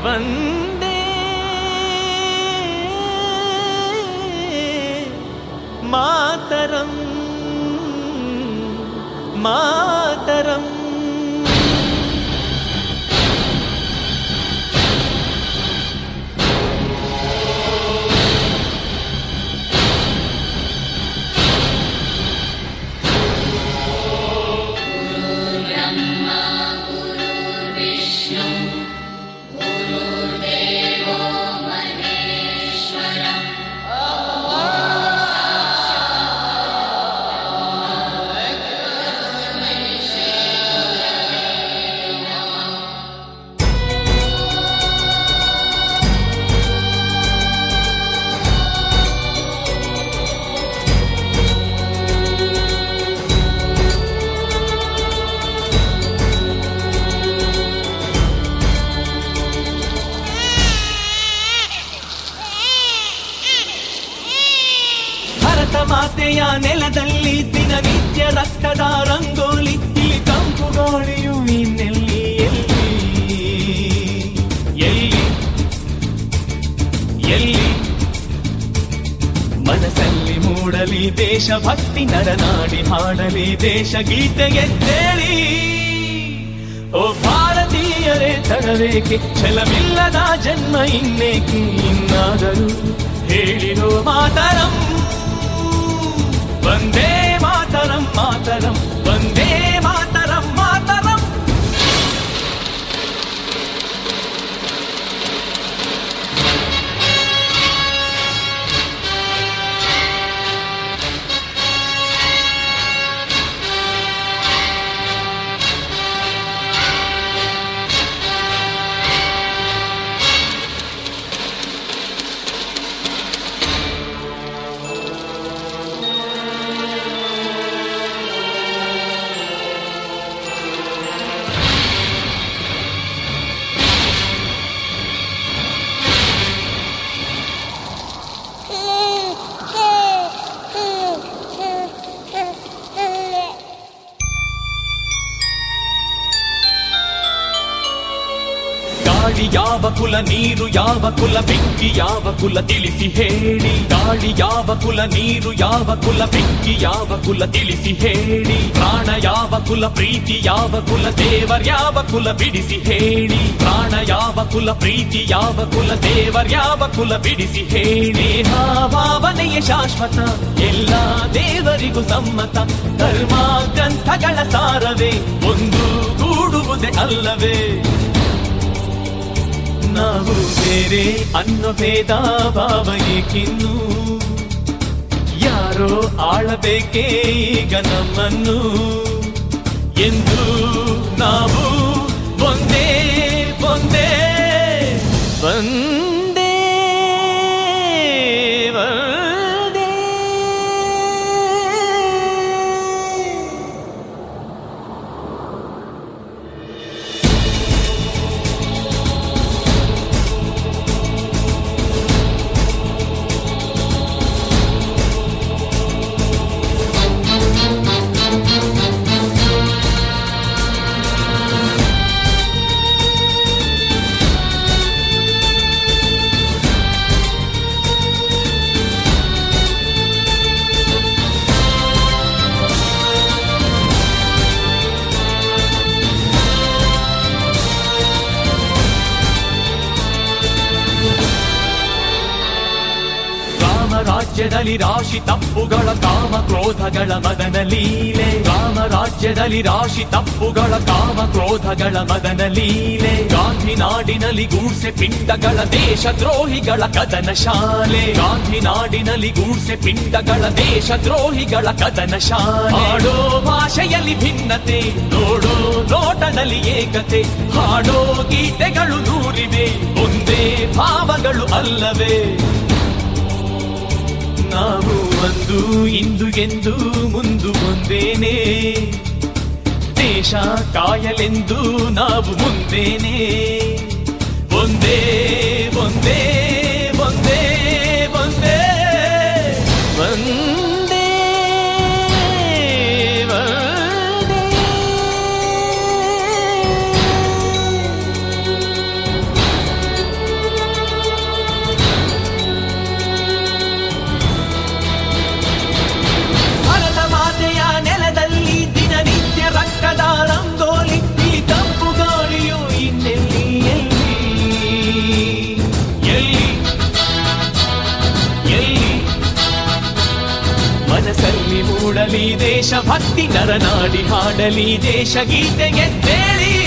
ವಂದೇ ಮಾತರಂ ಮಾತರಂ. ಮಾತೆಯ ನೆಲದಲ್ಲಿ ದಿನನಿತ್ಯ ರಕ್ತದ ರಂಗೋಲಿ, ಇಲ್ಲಿ ತಂಪು ಗಾಳಿಯು ಇನ್ನೆಲ್ಲಿ ಎಲ್ಲಿ ಎಲ್ಲಿ ಮನಸ್ಸಲ್ಲಿ ಮೂಡಲಿ ದೇಶಭಕ್ತಿ, ನರನಾಡಿ ಹಾಡಲಿ ದೇಶ ಗೀತೆ ಎದ್ದೇಳಿ. ಓ ಭಾರತೀಯರೇ ತಡವೇಕೆ, ಛಲವಿಲ್ಲದ ಜನ್ಮ ಇನ್ನೇಕೆ, ಇನ್ನಾದರೂ ಹೇಳಿರೋ ಮಾತರಂ ವಂದೇ ಮಾತರಂ ಮಾತರಂ ವಂದೇ ಮಾತರಂ ಮಾತರಂ. ಗಾಳಿ ಯಾವ ಕುಲ, ನೀರು ಯಾವ ಕುಲ, ಬೆಂಕಿ ಯಾವ ಕುಲ ತಿಳಿಸಿ ಹೇಳಿ. ಗಾಳಿ ಯಾವ ಕುಲ, ನೀರು ಯಾವ ಕುಲ, ಬೆಂಕಿ ಯಾವ ಕುಲ ತಿಳಿಸಿ ಹೇಳಿ. ಪ್ರಾಣ ಯಾವ ಕುಲ, ಪ್ರೀತಿ ಯಾವ ಕುಲ, ದೇವರ್ಯಾವ ಕುಲ ಬಿಡಿಸಿ ಹೇಳಿ. ಪ್ರಾಣ ಯಾವ ಕುಲ, ಪ್ರೀತಿ ಯಾವ ಕುಲ, ದೇವರ್ಯಾವ ಕುಲ ಬಿಡಿಸಿ ಹೇಳಿ. ಭಾವನೆಯ ಶಾಶ್ವತ, ಎಲ್ಲ ದೇವರಿಗೂ ಸಮ್ಮತ. ಧರ್ಮ ಗ್ರಂಥಗಳ ಸಾರವೇ ಒಂದು ಗೂಡುವುದೇ ಅಲ್ಲವೇ. ನಾವು ಬೇರೆ ಅನ್ನೋ ಭೇದ ಭಾವ ಏಕಿನ್ನು, ಯಾರೋ ಆಳಬೇಕೇ ಈಗ ನಮ್ಮನ್ನು ಎಂದು. ನಾವು ಒಂದೇ ಒಂದೇ ಒಂದೇ ಒಂದೇ. ರಾಜ್ಯದಲ್ಲಿ ರಾಶಿ ತಪ್ಪುಗಳ, ಕಾಮ ಕ್ರೋಧಗಳ ಮದನ ಲೀಲೆ. ರಾಮ ರಾಜ್ಯದಲ್ಲಿ ರಾಶಿ ತಪ್ಪುಗಳ, ಕಾಮ ಕ್ರೋಧಗಳ ಮದನ ಲೀಲೆ. ಗಾಂಧಿ ನಾಡಿನಲ್ಲಿ ಗೂಡ್ಸೆ ಪಿಂಡಗಳ, ದೇಶ ದ್ರೋಹಿಗಳ ಕದನ ಶಾಲೆ. ಗಾಂಧಿ ನಾಡಿನಲ್ಲಿ ಗೂಡ್ಸೆ ಪಿಂಡಗಳ, ದೇಶ ದ್ರೋಹಿಗಳ ಕದನ ಶಾಲೆ. ಹಾಡೋ ಭಾಷೆಯಲ್ಲಿ ಭಿನ್ನತೆ, ನೋಡೋ ನೋಟದಲ್ಲಿ ಏಕತೆ. ಹಾಡೋ ಗೀತೆಗಳು ನೂರಿವೆ, ಒಂದೇ ಭಾವಗಳು ಅಲ್ಲವೇ. ನಾವು ಒಂದು ಇಂದು ಎಂದು ಮುಂದು ಒಂದೇನೆ, ದೇಶ ಕಾಯಲೆಂದು ನಾವು ಮುಂದೇನೆ. ಒಂದೇ ಒಂದೇ ಒಂದೇ ಒಂದೇ ಒಂದೇ ಒಂದೇ. ನರನಾಡಿ ಹಾಡಲಿ ದೇಶಗೀತೆ ಎದ್ದೇಳಿ.